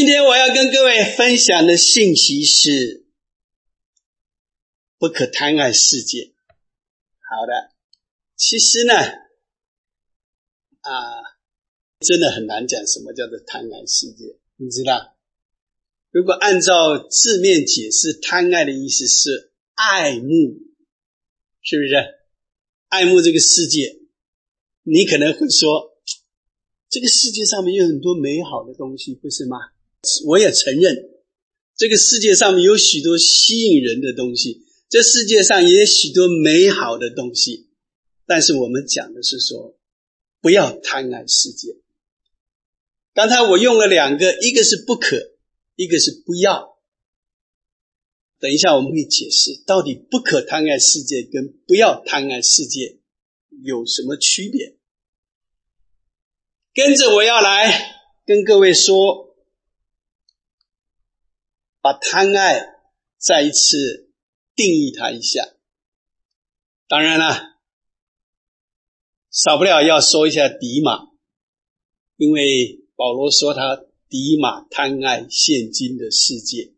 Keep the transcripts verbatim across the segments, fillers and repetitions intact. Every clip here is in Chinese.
今天我要跟各位分享的信息是不可贪爱世界。好的，其实呢啊，真的很难讲什么叫做贪爱世界。你知道，如果按照字面解释，贪爱的意思是爱慕，是不是？爱慕这个世界，你可能会说，这个世界上面有很多美好的东西，不是吗？我也承认，这个世界上面有许多吸引人的东西，这世界上也有许多美好的东西，但是我们讲的是说，不要贪爱世界。刚才我用了两个，一个是不可，一个是不要。等一下我们会解释，到底不可贪爱世界跟不要贪爱世界有什么区别。跟着我要来跟各位说，把贪爱再一次定义它一下。当然了，少不了要说一下迪马，因为保罗说他迪马贪爱现今的世界。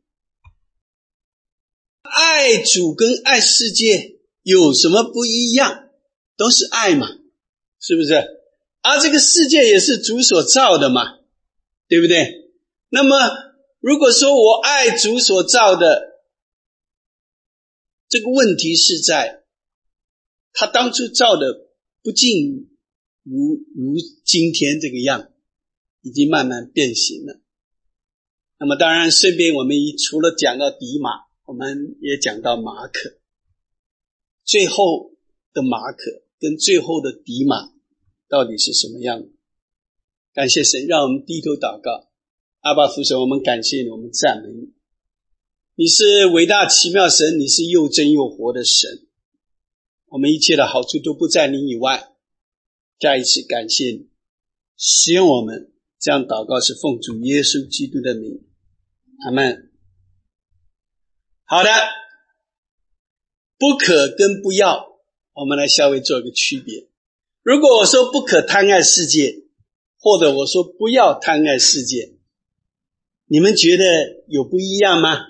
爱主跟爱世界有什么不一样？都是爱嘛，是不是？而这个世界也是主所造的嘛，对不对？那么如果说我爱主所造的，这个问题是在他当初造的不尽如如今天这个样，已经慢慢变形了。那么当然顺便我们除了讲到迪马，我们也讲到马可，最后的马可跟最后的迪马到底是什么样的？感谢神，让我们低头祷告。阿爸父神，我们感谢你，我们赞美你。你是伟大奇妙神，你是又真又活的神，我们一切的好处都不在你以外。再一次感谢你使用我们，这样祷告是奉主耶稣基督的名，阿们。好的，不可跟不要，我们来稍微做一个区别。如果我说不可贪爱世界，或者我说不要贪爱世界，你们觉得有不一样吗？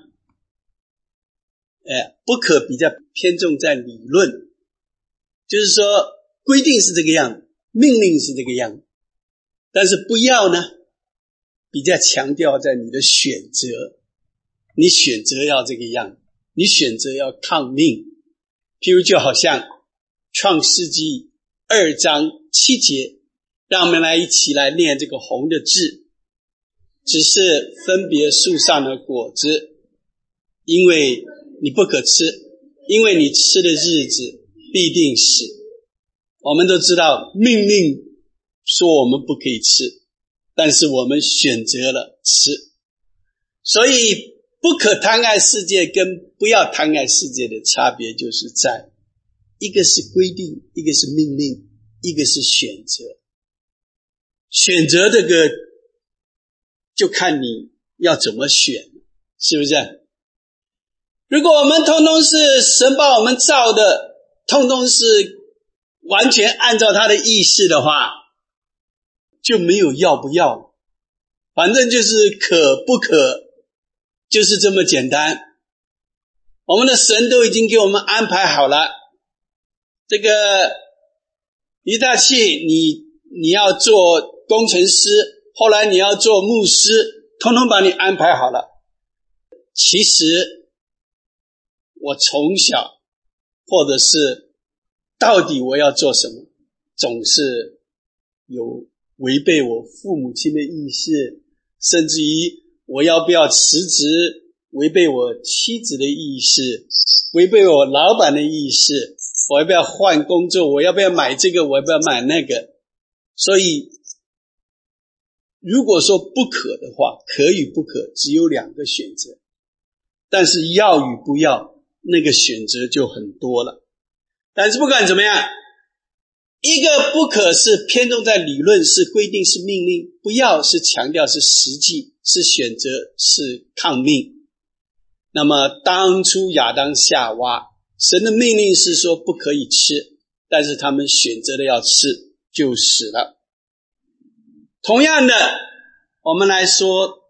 呃，不可比较偏重在理论，就是说规定是这个样，命令是这个样，但是不要呢，比较强调在你的选择，你选择要这个样，你选择要抗命。譬如就好像创世纪二章七节，让我们来一起来念这个红的字，只是分别树上的果子，因为你不可吃，因为你吃的日子必定死。我们都知道命令说我们不可以吃，但是我们选择了吃。所以不可贪爱世界跟不要贪爱世界的差别就是在一个是规定，一个是命令，一个是选择。选择这个就看你要怎么选，是不是？如果我们通通是神把我们造的，通通是完全按照他的意思的话，就没有要不要，反正就是可不可，就是这么简单。我们的神都已经给我们安排好了，这个一大器你你要做工程师，后来你要做牧师，通通把你安排好了。其实我从小或者是到底我要做什么，总是有违背我父母亲的意思，甚至于我要不要辞职，违背我妻子的意思，违背我老板的意思，我要不要换工作，我要不要买这个，我要不要买那个。所以如果说不可的话，可与不可只有两个选择，但是要与不要那个选择就很多了。但是不管怎么样，一个不可是偏重在理论，是规定，是命令，不要是强调，是实际，是选择，是抗命。那么当初亚当夏娃，神的命令是说不可以吃，但是他们选择了要吃，就死了。同样的，我们来说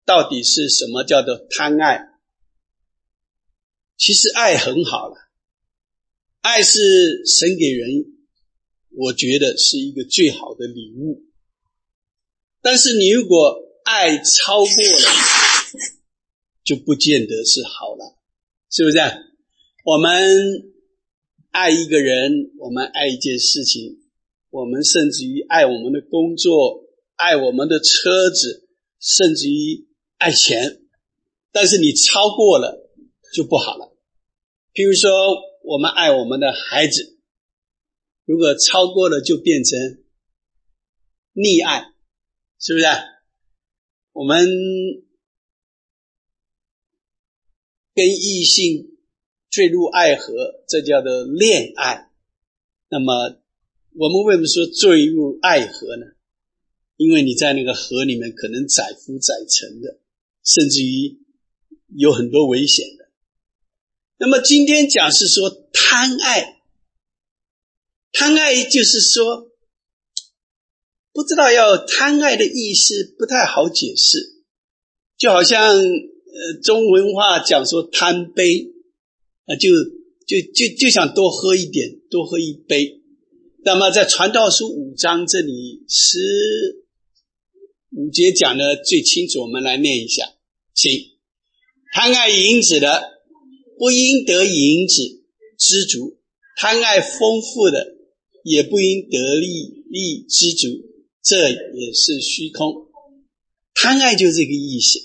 到底是什么叫做贪爱？其实爱很好了，爱是神给人，我觉得是一个最好的礼物。但是你如果爱超过了，就不见得是好了，是不是？我们爱一个人，我们爱一件事情，我们甚至于爱我们的工作，爱我们的车子，甚至于爱钱，但是你超过了就不好了。譬如说我们爱我们的孩子，如果超过了就变成溺爱，是不是？我们跟异性坠入爱河，这叫做恋爱。那么我们为什么说坠入爱河呢？因为你在那个河里面可能载浮载沉的，甚至于有很多危险的。那么今天讲是说贪爱，贪爱就是说不知道要贪爱的意思不太好解释，就好像呃中文话讲说贪杯啊，就就就就想多喝一点，多喝一杯。那么在传道书五章这里十五节讲的最清楚，我们来念一下，请。贪爱银子的，不应得银子知足；贪爱丰富的，也不应得利益知足，这也是虚空。贪爱就这个意思，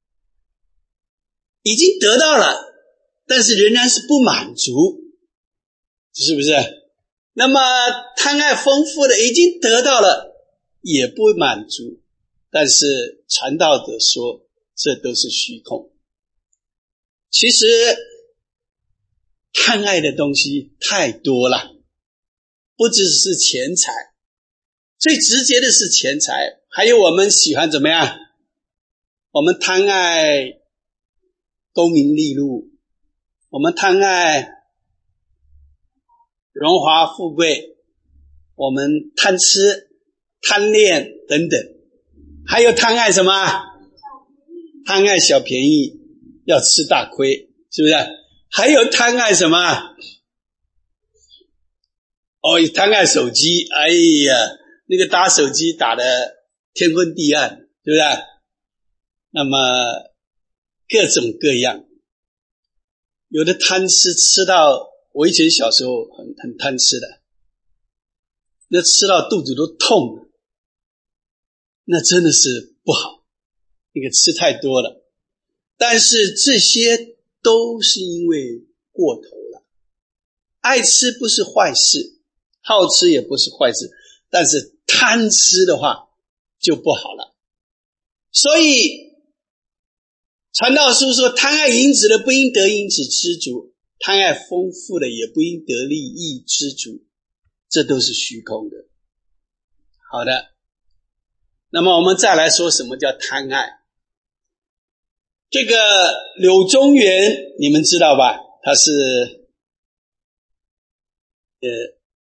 已经得到了，但是仍然是不满足，是不是？那么贪爱丰富的，已经得到了，也不满足，但是传道者说这都是虚空。其实贪爱的东西太多了，不只是钱财，最直接的是钱财，还有我们喜欢怎么样？我们贪爱功名利禄，我们贪爱荣华富贵，我们贪吃贪恋等等，还有贪爱什么？贪爱小便宜，要吃大亏，是不是？还有贪爱什么？哦，贪爱手机，哎呀，那个打手机打得天昏地暗，对不对？那么各种各样，有的贪吃吃到，我以前小时候很很贪吃的，那吃到肚子都痛了，那真的是不好，那个吃太多了。但是这些都是因为过头了。爱吃不是坏事，好吃也不是坏事，但是贪吃的话就不好了。所以传道书说，贪爱银子的不应得银子知足，贪爱丰富的也不应得利益知足，这都是虚空的。好的，那么我们再来说什么叫贪爱。这个柳宗元你们知道吧？他是呃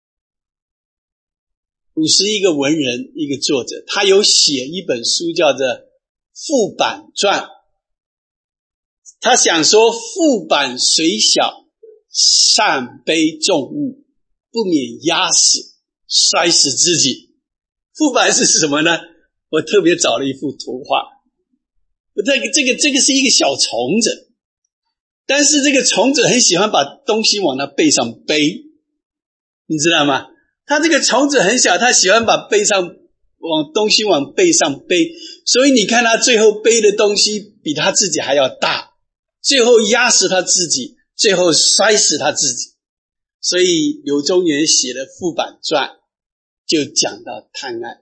五十一个文人，一个作者，他有写一本书叫做《傅板传》。他想说，傅板虽小，善背重物，不免压死摔死自己。傅板是什么呢？我特别找了一幅图画，这个这个这个是一个小虫子，但是这个虫子很喜欢把东西往它背上背，你知道吗？它这个虫子很小，它喜欢把背上往东西往背上背，所以你看它最后背的东西比它自己还要大，最后压死他自己，最后摔死他自己。所以柳宗元写的《傅板传》就讲到贪爱。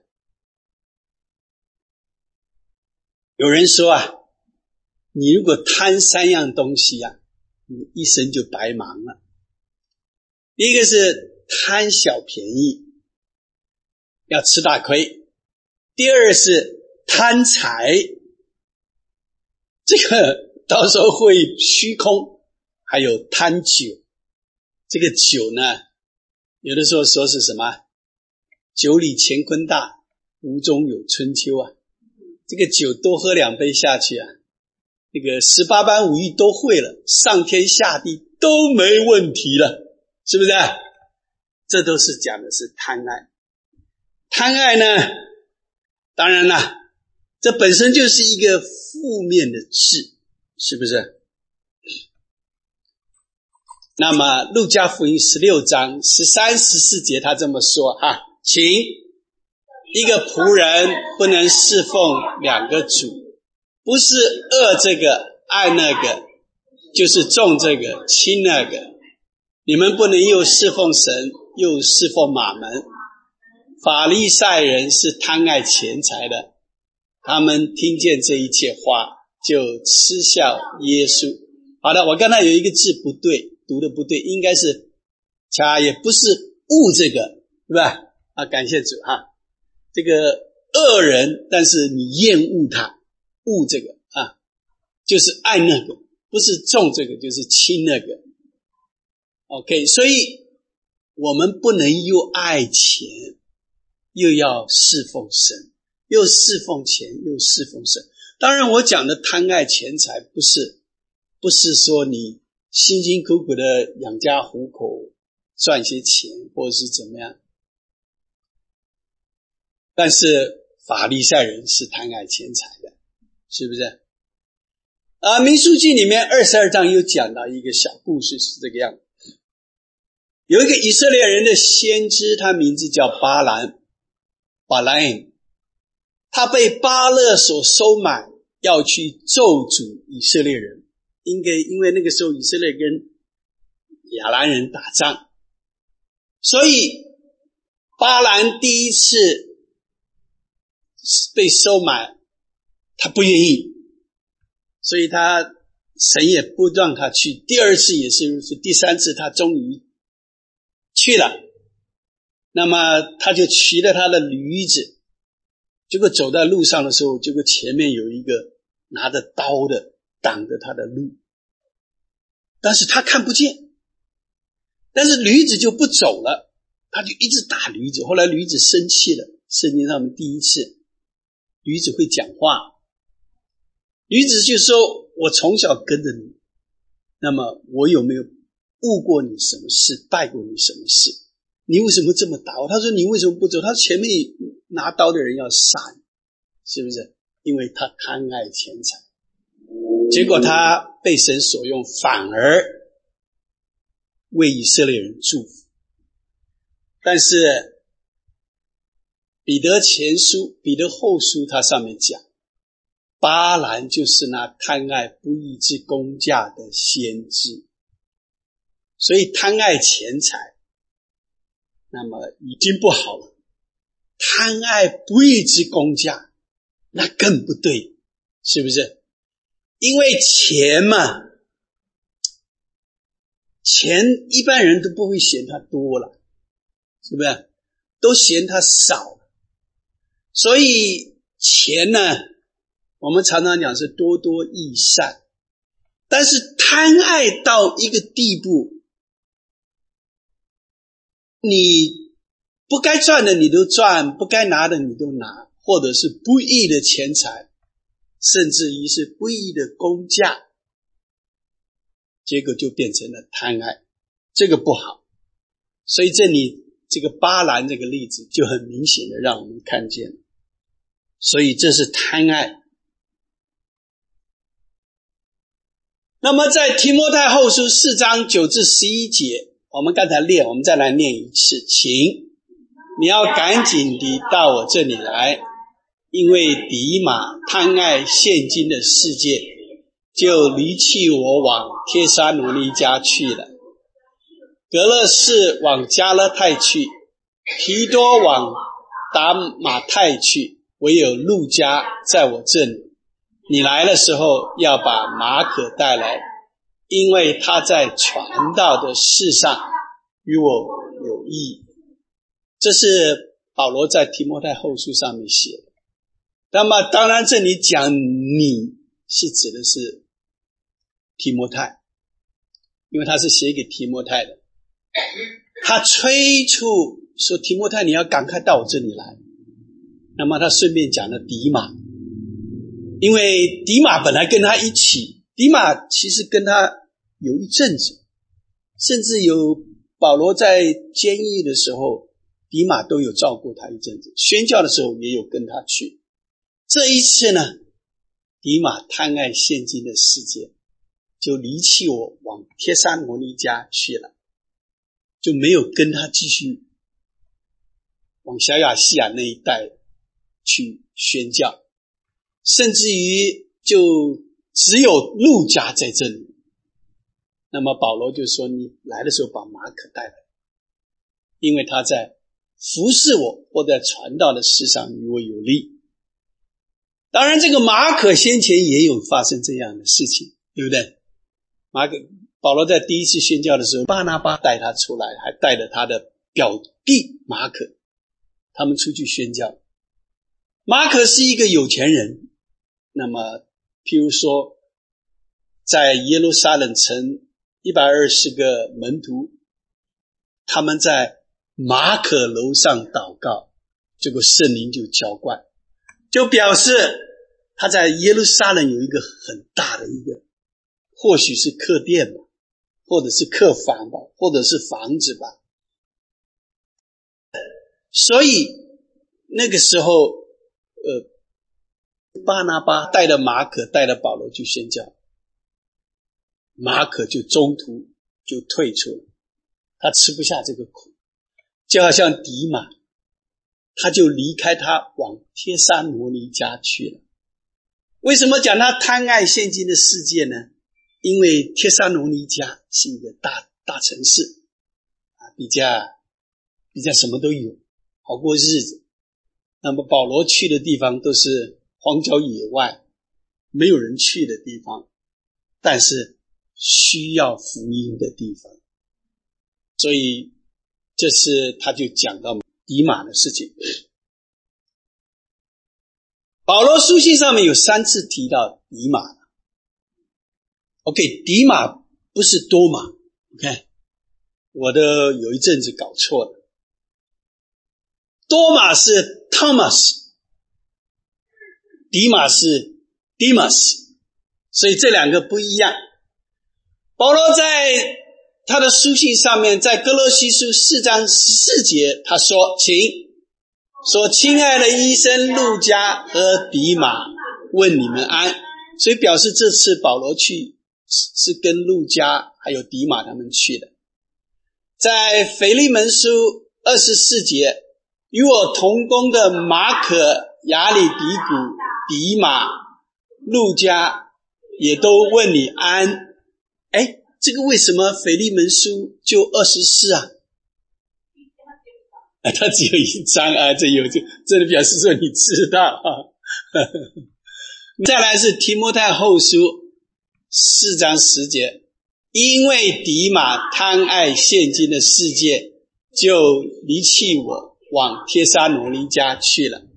有人说啊，你如果贪三样东西啊，你一生就白忙了。第一个是贪小便宜，要吃大亏。第二是贪财，这个到时候会虚空。还有贪酒，这个酒呢，有的时候说是什么？酒里乾坤大，无中有春秋啊。 这个酒多喝两杯下去啊，那个十八般武艺都会了，上天下地都没问题了，是不是？这都是讲的是贪爱。贪爱呢，当然了，这本身就是一个负面的字，是不是？那么路加福音十六章十三、十四节他这么说哈，请一个仆人不能侍奉两个主，不是恶这个爱那个，就是重这个轻那个。你们不能又侍奉神又侍奉马门。法利赛人是贪爱钱财的，他们听见这一切话就嗤笑耶稣。好的，我刚才有一个字不对，读的不对，应该是恰也不是恶这个，对吧？啊，感谢主哈。这个恶人，但是你厌恶他，恶这个啊，就是爱那个，不是重这个，就是轻那个。OK， 所以我们不能又爱钱，又要侍奉神，又侍奉钱，又侍奉神。当然我讲的贪爱钱财，不是不是说你辛辛苦苦的养家糊口，赚些钱，或者是怎么样。但是法利赛人是贪爱钱财的，是不是？啊，民数记里面二十二章有讲到一个小故事，是这个样子。有一个以色列人的先知，他名字叫巴兰，巴兰，他被巴勒所收买，要去咒诅以色列人。应该因为那个时候以色列跟亚兰人打仗，所以巴兰第一次被收买，他不愿意，所以他神也不让他去。第二次也是如此，第三次他终于去了。那么他就骑了他的驴子，结果走在路上的时候，结果前面有一个拿着刀的挡着他的路，但是他看不见，但是驴子就不走了，他就一直打驴子。后来驴子生气了，圣经上面第一次驴子会讲话，驴子就说，我从小跟着你，那么我有没有误过你什么事，败过你什么事，你为什么这么打我？他说你为什么不走？他说前面拿刀的人要杀你，是不是？因为他贪爱钱财，结果他被神所用，反而为以色列人祝福。但是彼得前书、彼得后书他上面讲，巴兰就是那贪爱不义之工价的先知。所以贪爱钱财那么已经不好了，贪爱不义之工价那更不对，是不是？因为钱嘛，钱一般人都不会嫌它多了，是不是？都嫌它少了。所以钱呢，我们常常讲是多多益善，但是贪爱到一个地步，你不该赚的你都赚，不该拿的你都拿，或者是不义的钱财，甚至于是不义的工价，结果就变成了贪爱，这个不好。所以这里这个巴兰这个例子就很明显的让我们看见，所以这是贪爱。那么在提摩太后书四章九至十一节，我们刚才练，我们再来念一次。请你要赶紧地到我这里来，因为迪马贪爱现今的世界，就离弃我往帖撒罗尼迦去了。格勒士往加勒泰去，提多往达马泰去，唯有路加在我这里。你来的时候要把马可带来，因为他在传道的事上与我有益。这是保罗在提摩太后书上面写的。那么当然这里讲你是指的是提摩太，因为他是写给提摩太的。他催促说提摩太你要赶快到我这里来。那么他顺便讲了迪马， 因为迪马本来跟他一起，迪马其实跟他有一阵子，甚至有保罗在监狱的时候，迪马都有照顾他一阵子，宣教的时候也有跟他去。这一次呢，迪马贪爱现今的世界，就离弃我，往帖撒罗尼迦去了，就没有跟他继续往小亚细亚那一带去宣教，甚至于就只有路加在这里。那么保罗就说，你来的时候把马可带来，因为他在服侍我或在传道的事上与我有利。当然这个马可先前也有发生这样的事情，对不对？马可保罗在第一次宣教的时候，巴拿巴带他出来，还带着他的表弟马可，他们出去宣教。马可是一个有钱人，那么譬如说在耶路撒冷城一百二十个门徒，他们在马可楼上祷告，结果圣灵就浇灌，就表示他在耶路撒冷有一个很大的一个，或许是客店吧，或者是客房吧，或者是房子吧。所以那个时候呃，巴拿巴带了马可带了保罗去宣教，马可就中途就退出了，他吃不下这个苦，就好像迪马，他就离开他往帖撒罗尼迦去了。为什么讲他贪爱现今的世界呢？因为帖撒罗尼迦是一个大大城市啊，比较比较什么都有，好过日子。那么保罗去的地方都是荒郊野外，没有人去的地方，但是需要福音的地方。所以这是他就讲到迪马的事情。保罗书信上面有三次提到迪马。OK， 迪马不是多马。OK， 我的有一阵子搞错了。多马是 Thomas， 迪马是 Demas， 所以这两个不一样。保罗在他的书信上面，在哥罗西书四章十四节，他说，请说，亲爱的医生路加和迪马问你们安。所以表示这次保罗去是跟路加还有迪马他们去的。在腓利门书二十四节，与我同工的马可、亚里底古、迪马、路加也都问你安。诶，这个为什么腓利门书就二十四啊？啊，它只有一章啊，这有这这表示说你知道啊。再来是提摩太后书四章十节，因为迪马贪爱现今的世界，就离弃我，往帖撒罗尼迦去了。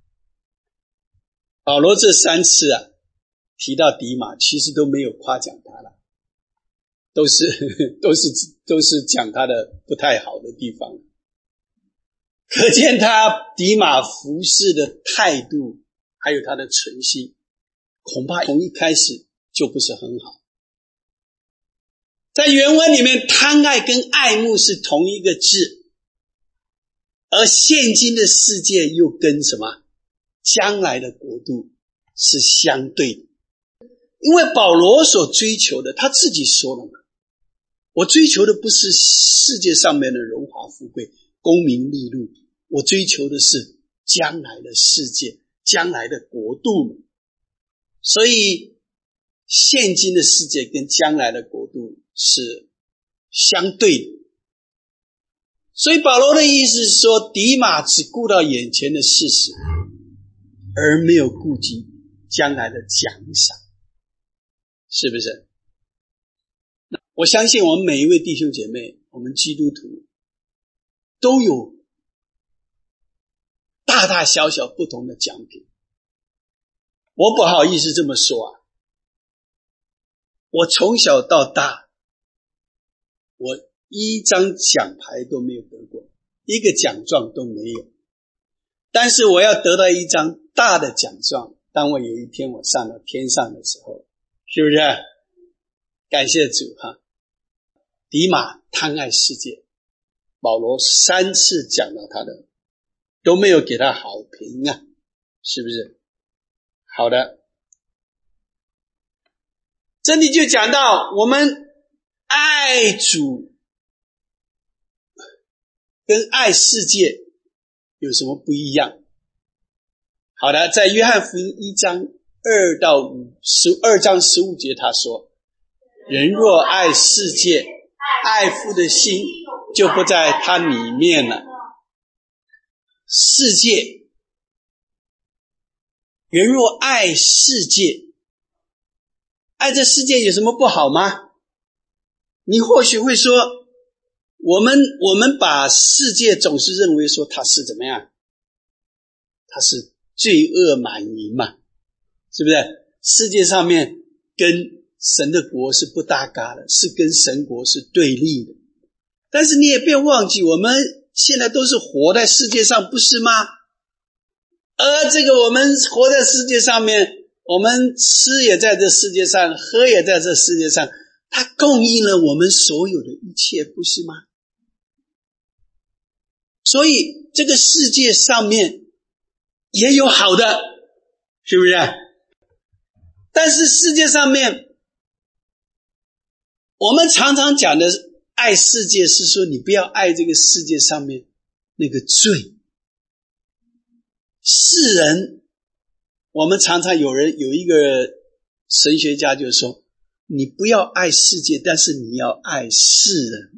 保罗这三次啊提到迪马，其实都没有夸奖他了，都是都是都是讲他的不太好的地方。可见他迪马服侍的态度还有他的存心，恐怕从一开始就不是很好。在原文里面，贪爱跟爱慕是同一个字，而现今的世界又跟什么将来的国度是相对的。因为保罗所追求的，他自己说了嘛，我追求的不是世界上面的荣华富贵、功名利禄，我追求的是将来的世界，将来的国度。所以现今的世界跟将来的国度是相对的。所以保罗的意思是说，迪马只顾到眼前的事实，而没有顾及将来的奖赏，是不是？我相信我们每一位弟兄姐妹，我们基督徒都有大大小小不同的奖品。我不好意思这么说啊，我从小到大，我一张奖牌都没有得过，一个奖状都没有。但是我要得到一张大的奖状， 当我有一天我上了天上的时候，是不是？感谢主哈！迪马贪爱世界，保罗三次讲到他的，都没有给他好评啊，是不是？好的，这里就讲到我们爱主跟爱世界有什么不一样？好的，在约翰福音一章二到五十二章十五节他说，人若爱世界，爱父的心就不在他里面了。世界，人若爱世界，爱这世界有什么不好吗？你或许会说，我们我们把世界总是认为说它是怎么样？它是罪恶满盈嘛，是不是？世界上面跟神的国是不搭嘎的，是跟神国是对立的。但是你也不要忘记，我们现在都是活在世界上，不是吗？而这个我们活在世界上面，我们吃也在这世界上，喝也在这世界上，它供应了我们所有的一切，不是吗？所以这个世界上面也有好的，是不是？但是世界上面我们常常讲的爱世界，是说你不要爱这个世界上面那个罪。世人，我们常常有人有一个神学家就说，你不要爱世界，但是你要爱世人。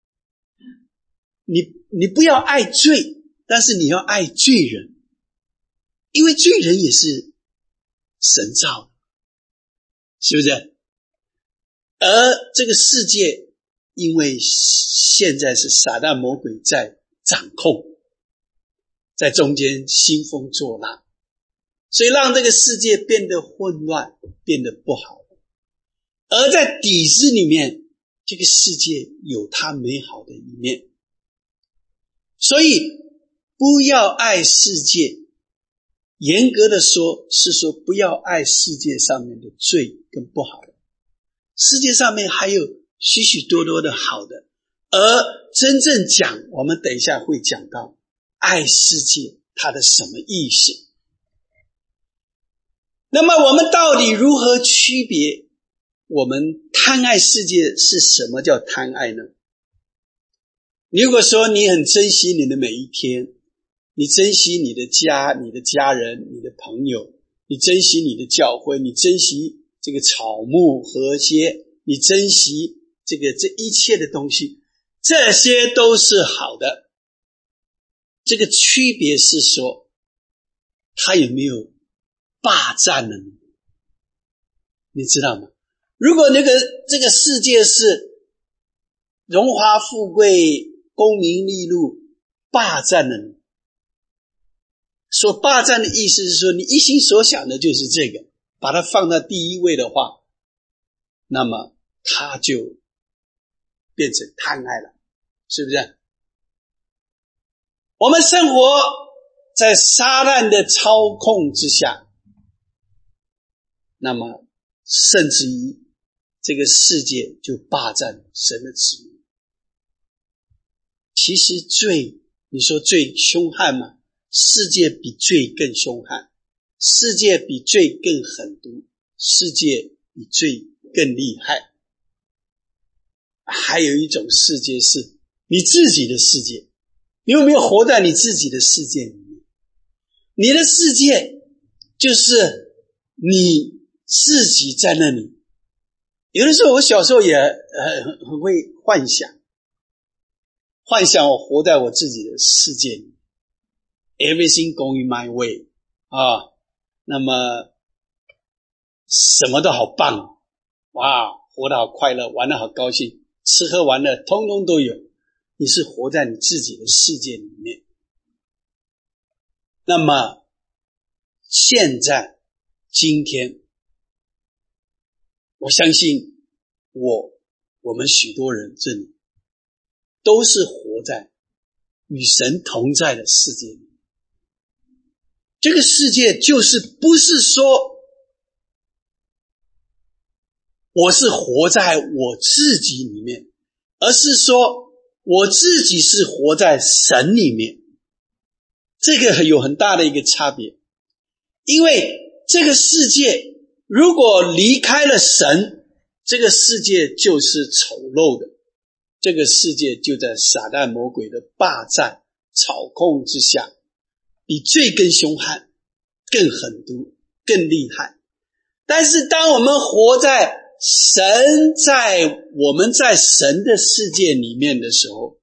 你你不要爱罪，但是你要爱罪人，因为罪人也是神造的，是不是？而这个世界，因为现在是撒旦魔鬼在掌控，在中间兴风作浪，所以让这个世界变得混乱，变得不好。而在底子里面，这个世界有它美好的一面。所以不要爱世界，严格的说是说不要爱世界上面的罪跟不好的。世界上面还有许许多多的好的，而真正讲，我们等一下会讲到爱世界它的什么意思。那么我们到底如何区别我们贪爱世界是什么叫贪爱呢？如果说你很珍惜你的每一天，你珍惜你的家，你的家人，你的朋友，你珍惜你的教会，你珍惜这个草木禾秸，你珍惜这个这一切的东西，这些都是好的。这个区别是说，他有没有霸占了你？你知道吗？如果那个这个世界是荣华富贵、功名利禄霸占了你，所霸占的意思是说，你一心所想的就是这个，把它放到第一位的话，那么它就变成贪爱了，是不是？我们生活在撒旦的操控之下，那么甚至于这个世界就霸占神的子民。其实罪，你说罪凶悍吗？世界比罪更凶悍，世界比罪更狠毒，世界比罪更厉害。还有一种世界是你自己的世界，你有没有活在你自己的世界里面？你的世界就是你自己在那里。有的时候我小时候也很很会幻想，幻想我活在我自己的世界里 ，everything going my way 啊，那么什么都好棒，哇，活得好快乐，玩得好高兴，吃喝玩乐通通都有。你是活在你自己的世界里面。那么现在今天，我相信我我们许多人这里都是活在与神同在的世界里。 这个世界就是不是说我是活在我自己里面，而是说我自己是活在神里面。这个有很大的一个差别，因为这个世界如果离开了神，这个世界就是丑陋的，这个世界就在撒旦魔鬼的霸占操控之下，比罪更凶悍，更狠毒，更厉害。但是当我们活在神在我们在神的世界里面的时候，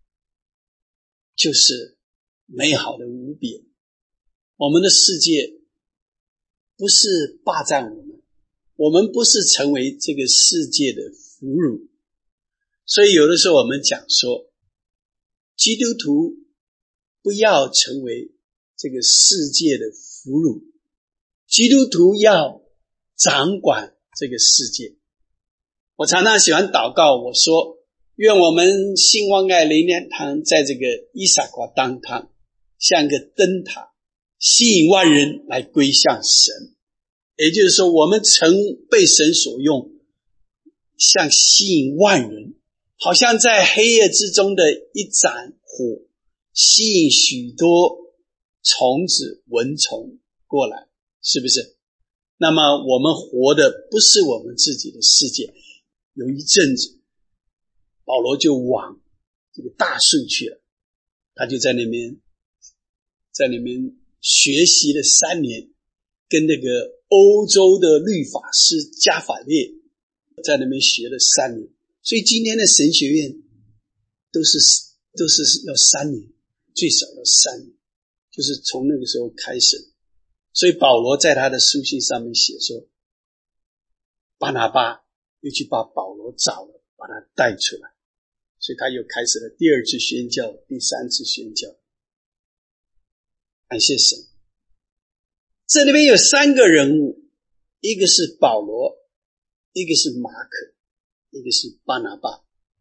就是美好的无比。我们的世界不是霸占我们，我们不是成为这个世界的俘虏。所以有的时候我们讲说，基督徒不要成为这个世界的俘虏，基督徒要掌管这个世界。我常常喜欢祷告，我说愿我们兴旺爱灵粮堂在这个伊撒瓜当堂像个灯塔，吸引万人来归向神。也就是说，我们曾被神所用，像吸引万人，好像在黑夜之中的一盏火，吸引许多虫子蚊虫过来，是不是？那么我们活的不是我们自己的世界。有一阵子保罗就往这个大树去了，他就在那边在那边学习了三年，跟那个欧洲的律法师加法列在那边学了三年。所以今天的神学院都是都是要三年，最少要三年，就是从那个时候开始。所以保罗在他的书信上面写说，巴拿巴又去把保罗找了，把他带出来，所以他又开始了第二次宣教，第三次宣教。感谢神。这里面有三个人物，一个是保罗，一个是马可，一个是巴拿巴。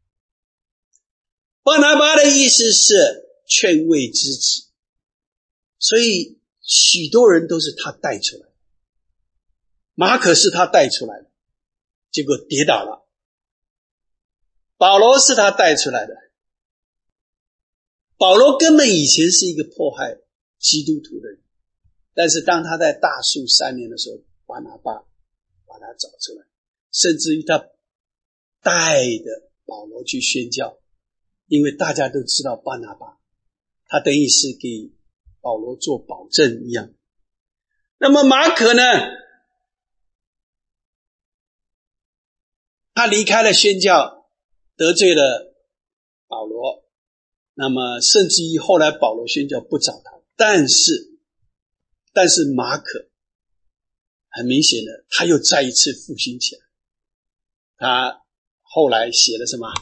巴拿巴的意思是劝慰之子，所以许多人都是他带出来的。马可是他带出来的，结果跌倒了。保罗是他带出来的。保罗根本以前是一个迫害基督徒的人，但是当他在大树三年的时候，巴拿巴把他找出来，甚至于他带着保罗去宣教，因为大家都知道巴拿巴，他等于是给保罗做保证一样。那么马可呢，他离开了宣教，得罪了保罗，那么甚至于后来保罗宣教不找他，但是但是马可很明显的他又再一次复兴起来，他后来写了什么？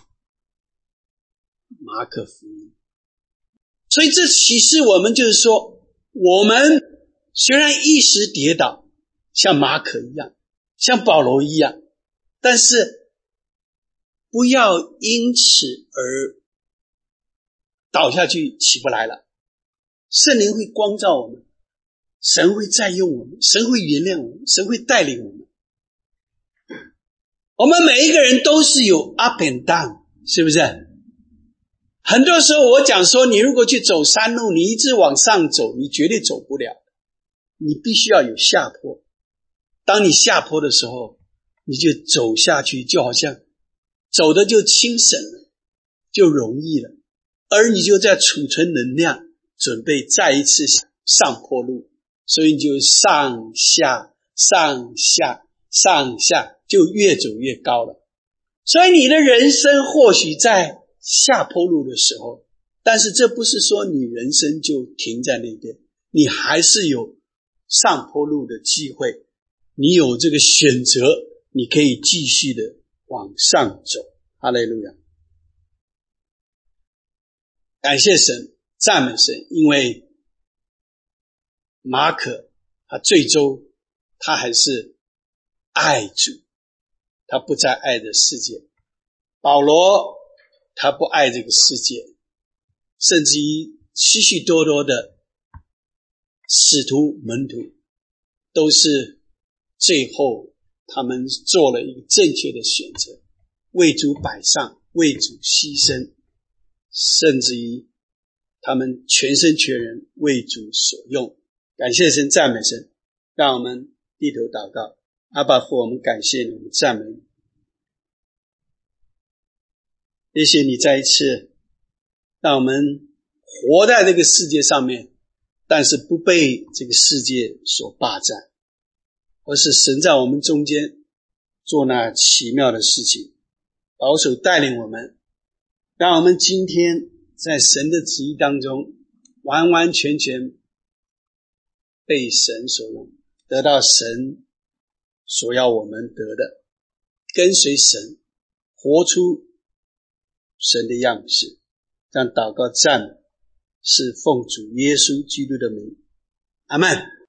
马可福音。所以这启示我们就是说，我们虽然一时跌倒，像马可一样，像保罗一样，但是不要因此而倒下去起不来了。圣灵会光照我们，神会再用我们，神会原谅我们，神会带领我们。我们每一个人都是有 up and down， 是不是？很多时候我讲说，你如果去走山路，你一直往上走，你绝对走不了，你必须要有下坡。当你下坡的时候，你就走下去，就好像走的就轻省了，就容易了，而你就在储存能量，准备再一次上坡路，所以你就上下上下上下，就越走越高了。所以你的人生或许在下坡路的时候，但是这不是说你人生就停在那边，你还是有上坡路的机会，你有这个选择，你可以继续的往上走。哈利路亚，感谢神，赞美神，因为马可他最终他还是爱主，他不再爱这世界。保罗他不爱这个世界，甚至于许许多多的使徒门徒都是最后他们做了一个正确的选择，为主摆上，为主牺牲，甚至于他们全身全人为主所用。感谢神，赞美神。让我们低头祷告。阿爸父，我们感谢你，我们赞美你，谢谢你再一次让我们活在这个世界上面，但是不被这个世界所霸占，而是神在我们中间做那奇妙的事情，保守带领我们，让我们今天在神的旨意当中完完全全被神所用，得到神所要我们得的，跟随神，活出神的样式。让祷告赞美是奉主耶稣基督的名，阿们。